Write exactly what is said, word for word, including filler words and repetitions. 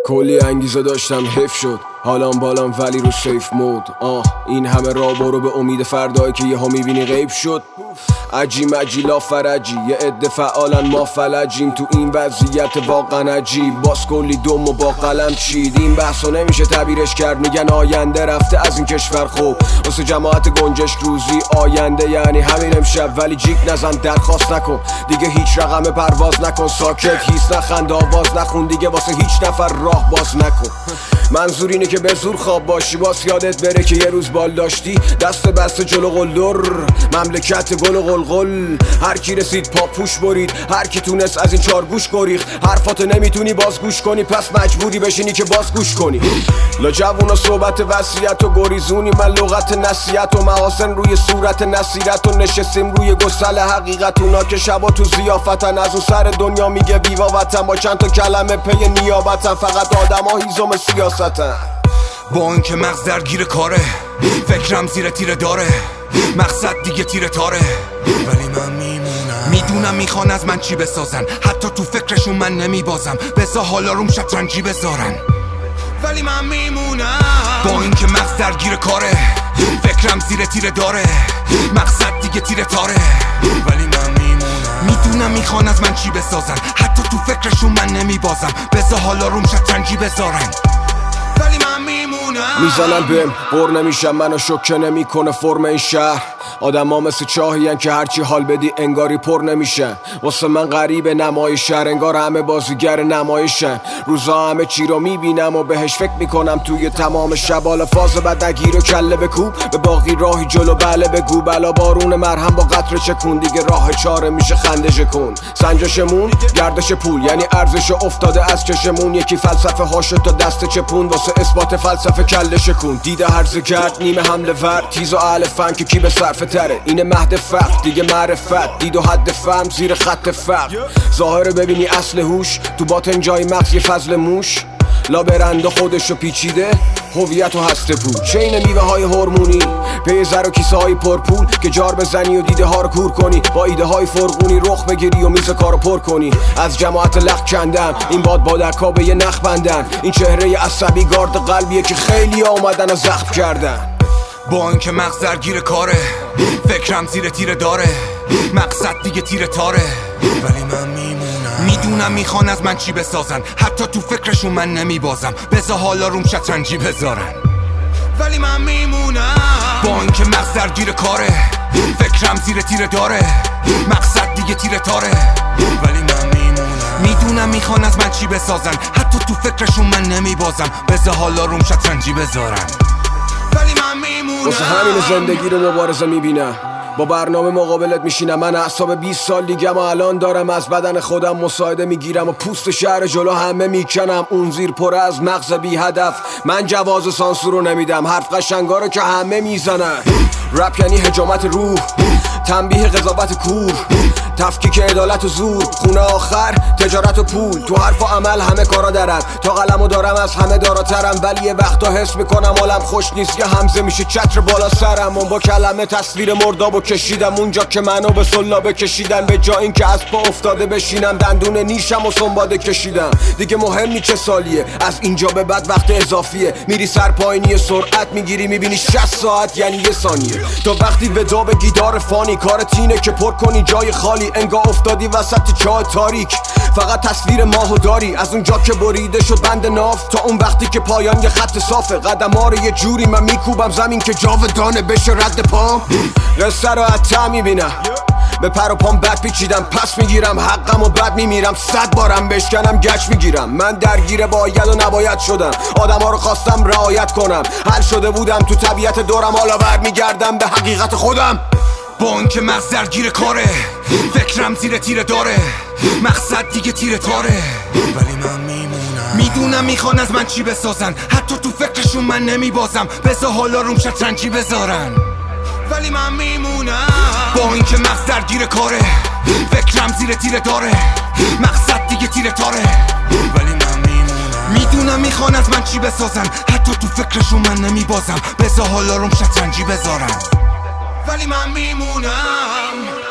کلی انگیزه داشتم حیف شد حالام بالام ولی رو سیف مود. آه این همه راه برو به امید فردایی که یهو میبینی غیب شد. عجی مجی لا فرجی یه عده فعالن ما فلجیم تو این وضعیت واقعا عجیب. باز کلی دم و با قلم چید. این بحثو نمیشه تعبیرش کرد، میگن آینده رفته از این کشور. خوب واسه جماعت گنجشک روزی آینده یعنی همین امشب. ولی جیک نزن درخواست نکن دیگه هیچ رقم پرواز نکن. ساکت هیس نخند آواز نخون دیگه واسه هیچ نفر راه باز نکن. منظور اینه که به زور خواب باشی باز یادت بره که یه روز بال داشتی دست بست جلو قلدر مملکت گل و قلقل. هر کی رسید پاپوش برید، هر کی تونست از این چارگوش گریخ. حرفاتو نمیتونی باز گوش کنی پس مجبوری بشینی که باز گوش کنی. لا جوونا صحبت وصیت و گریزونی من لغت نصیحت و محاسن روی صورت نصیرت و نشستیم روی گسل حقیقت. اونا که شبا تو ضیافتن از اون سر دنیا میگه ویوا وطن با چند تا کلمه پی نیابتن. فقط آدم ها هیزم سیاستن. با اینکه مغز درگیر کاره فکرم زیر تیره داره مقصد دیگه تیره تاره ولی من میمونم. میدونم میخوان از من چی بسازن حتی تو فکرشون من نمیبازم بذار حالا روم شطرنجی بذارن ولی من میمونم. با اینکه مغز درگیر کاره فکرم زیر تیره داره مقصد دیگه تیره تاره ولی من میمونم. میدونم میخوان از من چی بسازن حتی تو فکرشون من نمیبازم بذار حالا روم شطرنجی بذارن ولی من میمونم. میزنن بهم بر نمیشم منو شوکه نمیکنه فرم این شهر. آدم ها مثل چاهین که هرچی حال بدی انگاری پر نمیشن. واسه من غریب نمایش شهر انگار همه بازیگر نمایشن. روزا همه چی رو میبینم و بهش فکر میکنم توی تمام شب. حالا فاز بد نگیر و کله بکوب به باقی راهی جلو بله بگو. بلا بارون مرهم با قطره چکون دیگه راه چاره میشه خندش کن. سنجشمون گردش پول یعنی ارزش افتاده از چشمون. یکی فلسفه هاشو تا دست چپون واسه اثبات فلسفه کلش کن. دیده هرزه کرد نیمه حمله ور تیز و اهل فن که کی به صرفه تره. اینه مهد فقر دیگه معرفت دید و حد فهم زیر خط فقر. ظاهر ببینی اصل هوش تو باطن جای مغز یه فضل موش. لا برنده خودشو پیچیده هویت و هسته بود. چین میوه های هورمونی پی زر و کیسه های پرپول که جار بزنی و دیده ها رو کور کنی. با ایده های فرغونی رخ بگیری و میز کارو پر کنی. از جماعت لخ کندم این باد بادرکا به یه نخ بندن. این چهره عصبی گارد قلبیه که خیلی آمدن و زخم کردن. با اینکه مغز درگیر کاره فکرم زیر تیره داره مقصد دیگه تیره تاره ولی من میمونم. میدونم میخوان از من چی بسازن حتی تو فکرشون من نمیبازم بذار حالا روم شطرنجی بذارن ولی من میمونم. با اینکه مغز درگیر کاره فکرم زیر تیره داره مقصد دیگه تیره تاره ولی من میمونم. میدونم میخوان از من چی بسازن حتی تو فکرشون من نمیبازم بذار حالا روم شطرنجی بذارن ولی من میمونم. واسه همین زندگی رو مبارزه میبینم با برنامه مقابلت میشینم. من اعصاب بیست سال دیگم و الان دارم از بدن خودم مساعده میگیرم و پوست شهر جلو همه میکنم. اون زیر پر از مغز بی هدف من جواز سانسور رو نمیدم. حرف قشنگا رو که همه میزنن. رپ یعنی حجامت روح تنبیه قضاوت کور تفکیک عدالت و زور. خونه آخر تجارت و پول تو حرف و عمل همه کارا درن. تا قلمو دارم از همه داراترم ولی یه وقتا حس میکنم حالم خوش نیست که همزه میشه چتر بالا سرم. اون با کلمه تصویر مردابو کشیدم اونجا که منو به سلابه کشیدن. به جا این که از پا افتاده بشینم دندون نیشم و سنباده کشیدم. دیگه مهم نی چه سالیه از اینجا به بعد وقت اضافیه. میری سر پایینی سرعت میگیری میبینی شصت ساعت یعنی یه ثانیه. تا وقتی ودا به گیدار فانی کارت اینه که پر کنی جای خالی انگار افتادی وسط چاه تاریک. فقط تصویر ماهو داری از اونجا که بریده شد بند ناف تا اون وقتی که پایان یه خط صافه. قدم ها رو یه جوری من میکوبم زمین که جاودانه بشه رد پام. قصه رو حتی میبینم به پر و پام بد پیچیدم پس میگیرم حقم و بد میمیرم. صد بارم بشکنم گچ میگیرم. من درگیر باید و نباید شدم. آدم ها رو خواستم رعایت کنم. حل شده بودم تو طبیعت دورم حالا بر میگردم به حقیقت خودم. با اینکه مغز درگیر کاره فکرم زیر تیره داره مقصد دیگه تیره تاره ولی من میمونم. میدونم میخوان از من چی بسازن حتی تو فکرشون من نمیبازم بذار حالا روم شطرنجی بذارن ولی من میمونم. با اینکه مغز درگیر کاره فکرم زیر تیره داره مقصد دیگه تیره تاره ولی من میمونم. میدونم میخوان از من چی بسازن حتی تو فکرشون من نمیبازم بذار حالا روم شطرنجی بذارن ولی من میمونم.